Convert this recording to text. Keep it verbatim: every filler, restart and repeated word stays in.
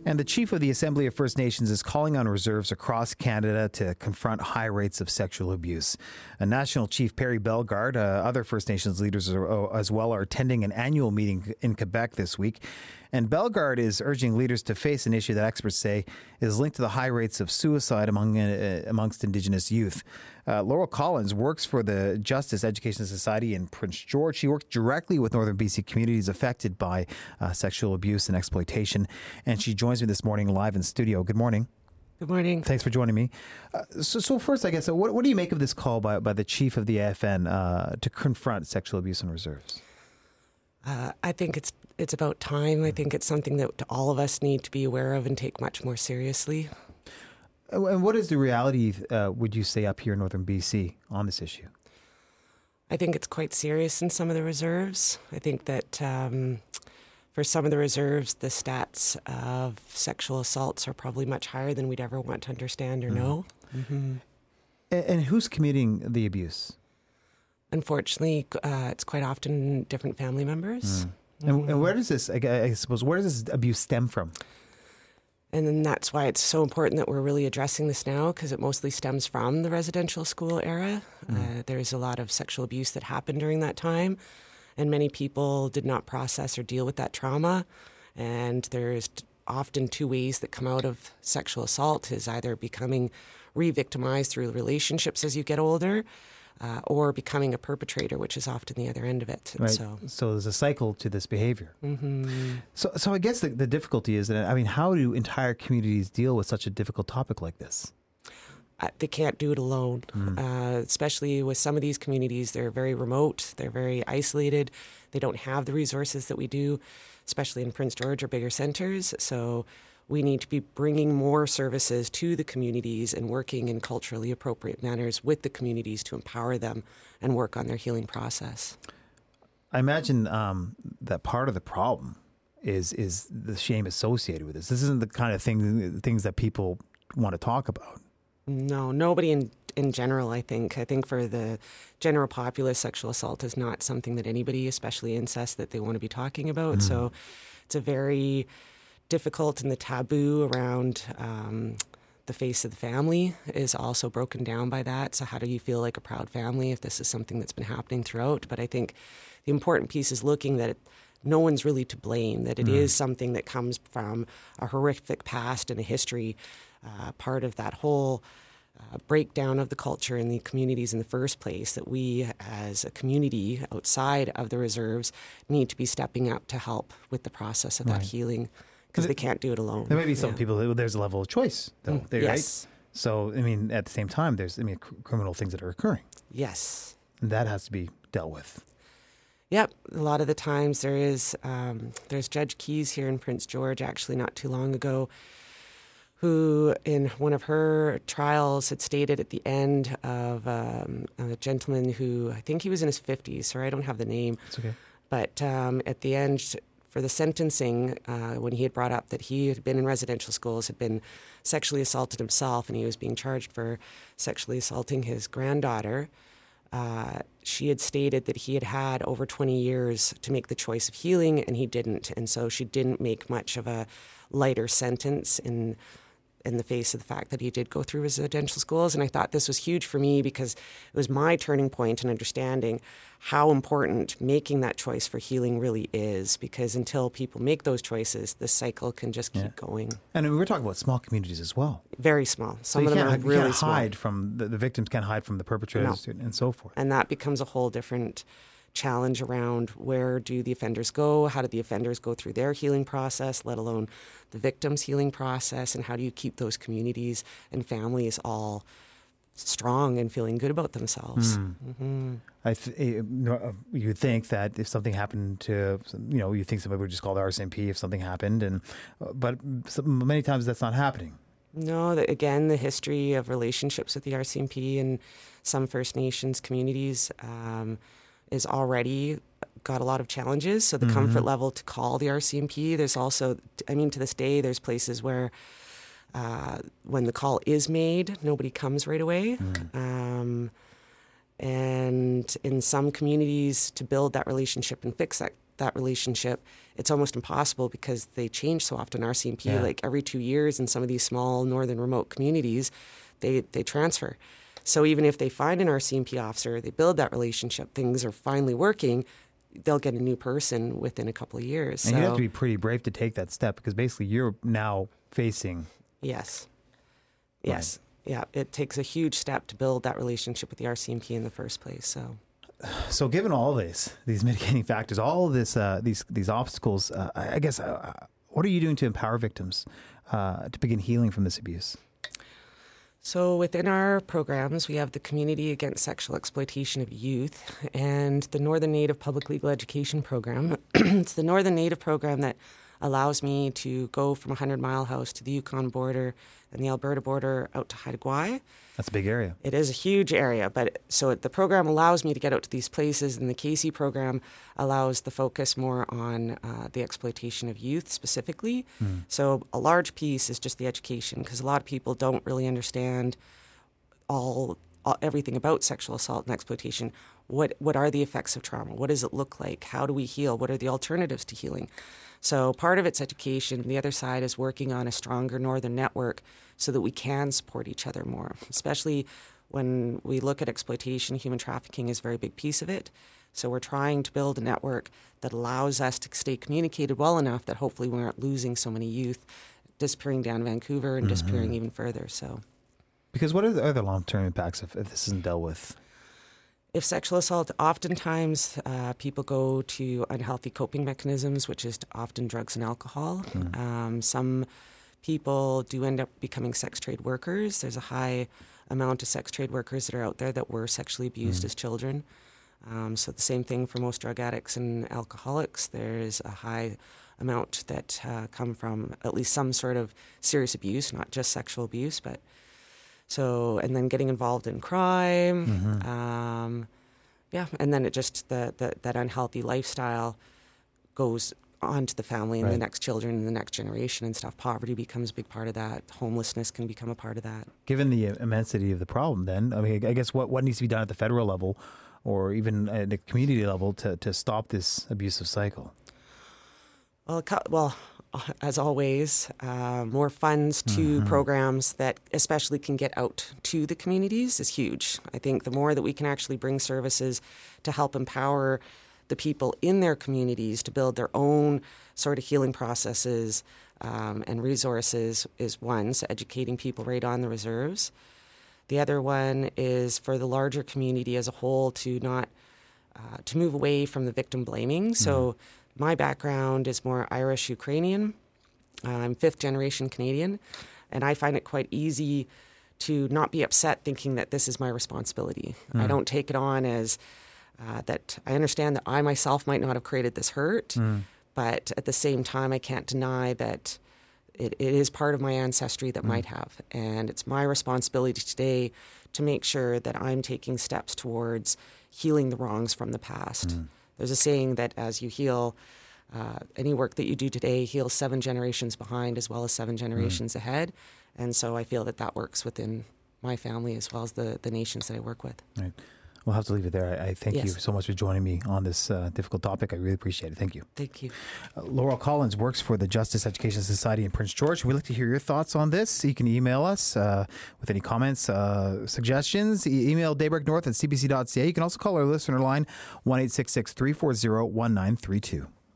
And the chief of the Assembly of First Nations is calling on reserves across Canada to confront high rates of sexual abuse. A National Chief Perry Bellegarde, uh, other First Nations leaders are, uh, as well, are attending an annual meeting in Quebec this week. And Bellegarde is urging leaders to face an issue that experts say is linked to the high rates of suicide among uh, amongst Indigenous youth. Uh, Laurel Collins works for the Justice Education Society in Prince George. She works directly with Northern B C communities affected by uh, sexual abuse and exploitation. And she joins me this morning live in studio. Good morning. Good morning. Thanks for joining me. Uh, so, so first, I guess, uh, what, what do you make of this call by, by the chief of the A F N uh, to confront sexual abuse in reserves? Uh, I think it's it's about time. I think it's something that all of us need to be aware of and take much more seriously. And what is the reality, uh, would you say, up here in Northern B C on this issue? I think it's quite serious in some of the reserves. I think that um, for some of the reserves, the stats of sexual assaults are probably much higher than we'd ever want to understand or mm-hmm. know. Mm-hmm. And, and who's committing the abuse? Unfortunately, uh, it's quite often different family members. Mm. And, and where does this, I, I suppose, where does this abuse stem from? And then that's why it's so important that we're really addressing this now, because it mostly stems from the residential school era. Mm. Uh, there's a lot of sexual abuse that happened during that time, and many people did not process or deal with that trauma. And there's often two ways that come out of sexual assault is either becoming re-victimized through relationships as you get older, Uh, or becoming a perpetrator, which is often the other end of it. Right. So, so there's a cycle to this behavior. Mm-hmm. So, so I guess the, the difficulty is that, I mean, how do entire communities deal with such a difficult topic like this? Uh, they can't do it alone, Mm. uh, especially with some of these communities. They're very remote. They're very isolated. They don't have the resources that we do, especially in Prince George or bigger centers. So we need to be bringing more services to the communities and working in culturally appropriate manners with the communities to empower them and work on their healing process. I imagine um, that part of the problem is is the shame associated with this. This isn't the kind of thing things that people want to talk about. No, nobody in in general, I think. I think for the general populace, sexual assault is not something that anybody, especially incest, that they want to be talking about. Mm. So it's a very difficult, and the taboo around um, the face of the family is also broken down by that. So how do you feel like a proud family if this is something that's been happening throughout? But I think the important piece is looking that it, no one's really to blame, that it mm. is something that comes from a horrific past and a history, uh, part of that whole uh, breakdown of the culture in the communities in the first place, that we as a community outside of the reserves need to be stepping up to help with the process of right. that healing. Because they can't do it alone. There may be some yeah. people, there's a level of choice, though, Mm, there, yes. right? So, I mean, at the same time, there's, I mean, cr- criminal things that are occurring. Yes. And that has to be dealt with. Yep. A lot of the times there is, um, there's Judge Keys here in Prince George, actually not too long ago, who in one of her trials had stated at the end of um, a gentleman who, I think he was in his fifties, so I don't have the name. It's okay. But um, at the end, for the sentencing, uh, when he had brought up that he had been in residential schools, had been sexually assaulted himself, and he was being charged for sexually assaulting his granddaughter, uh, she had stated that he had had over twenty years to make the choice of healing, and he didn't. And so she didn't make much of a lighter sentence in in the face of the fact that he did go through residential schools. And I thought this was huge for me because it was my turning point in understanding how important making that choice for healing really is, because until people make those choices, the cycle can just keep yeah. going. And we're talking about small communities as well. Very small. Some so of them are you really can't small. hide from, the, the victims can't hide from the perpetrators no. and so forth. And that becomes a whole different challenge around where do the offenders go, how do the offenders go through their healing process, let alone the victim's healing process, and how do you keep those communities and families all strong and feeling good about themselves. Mm. Mm-hmm. I th- you think that if something happened to, you know, you think somebody would just call the R C M P if something happened, and but many times that's not happening. No, the, again, the history of relationships with the R C M P and some First Nations communities um, is already got a lot of challenges. So the mm-hmm. comfort level to call the R C M P, there's also, I mean, to this day, there's places where uh, when the call is made, nobody comes right away. Mm. Um, and in some communities, to build that relationship and fix that that relationship, it's almost impossible because they change so often. R C M P, Yeah. like every two years in some of these small northern remote communities, they, they transfer. So even if they find an R C M P officer, they build that relationship, things are finally working, they'll get a new person within a couple of years. And so, you have to be pretty brave to take that step because basically you're now facing. Yes. Yes. Right. Yeah. It takes a huge step to build that relationship with the R C M P in the first place. So. So, given all this, these mitigating factors, all of this, uh, these these obstacles, uh, I I guess, uh, what are you doing to empower victims uh, to begin healing from this abuse? So within our programs, we have the Community Against Sexual Exploitation of Youth and the Northern Native Public Legal Education Program. It's the Northern Native program that allows me to go from Hundred Mile House to the Yukon border and the Alberta border out to Haida Gwaii. That's a big area. It is a huge area, but so the program allows me to get out to these places, and the K C program allows the focus more on uh, the exploitation of youth specifically. Mm. So a large piece is just the education, because a lot of people don't really understand all, all everything about sexual assault and exploitation. What what are the effects of trauma? What does it look like? How do we heal? What are the alternatives to healing? So part of it's education. The other side is working on a stronger northern network so that we can support each other more, especially when we look at exploitation. Human trafficking is a very big piece of it. So we're trying to build a network that allows us to stay communicated well enough that hopefully we aren't losing so many youth disappearing down Vancouver and mm-hmm. disappearing even further. So, because what are the other long-term impacts if, if this isn't dealt with? If sexual assault, oftentimes uh, people go to unhealthy coping mechanisms, which is often drugs and alcohol. Mm. Um, some people do end up becoming sex trade workers. There's a high amount of sex trade workers that are out there that were sexually abused mm. as children. Um, so the same thing for most drug addicts and alcoholics. There's a high amount that uh, come from at least some sort of serious abuse, not just sexual abuse, but So, and then getting involved in crime, mm-hmm. um, yeah, and then it just, the, the that unhealthy lifestyle goes on to the family and right. the next children and the next generation and stuff. Poverty becomes a big part of that. Homelessness can become a part of that. Given the immensity of the problem then, I mean, I guess what, what needs to be done at the federal level or even at the community level to, to stop this abusive cycle? Well, well, as always, uh, more funds to mm-hmm. programs that especially can get out to the communities is huge. I think the more that we can actually bring services to help empower the people in their communities to build their own sort of healing processes um, and resources is one, so educating people right on the reserves. The other one is for the larger community as a whole to not, uh, to move away from the victim blaming. Mm-hmm. So my background is more Irish Ukrainian. Uh, I'm fifth generation Canadian, and I find it quite easy to not be upset thinking that this is my responsibility. Mm. I don't take it on as uh, that I understand that I myself might not have created this hurt, mm. but at the same time, I can't deny that it, it is part of my ancestry that mm. might have. And it's my responsibility today to make sure that I'm taking steps towards healing the wrongs from the past. Mm. There's a saying that as you heal, uh, any work that you do today heals seven generations behind as well as seven generations mm. ahead. And so I feel that that works within my family as well as the, the nations that I work with. Right. We'll have to leave it there. I, I thank yes. you so much for joining me on this uh, difficult topic. I really appreciate it. Thank you. Thank you. Uh, Laurel Collins works for the Justice Education Society in Prince George. We'd like to hear your thoughts on this. You can email us uh, with any comments, uh, suggestions. E- email daybreaknorth at c b c dot c a. You can also call our listener line one eight six six, three four zero, one nine three two.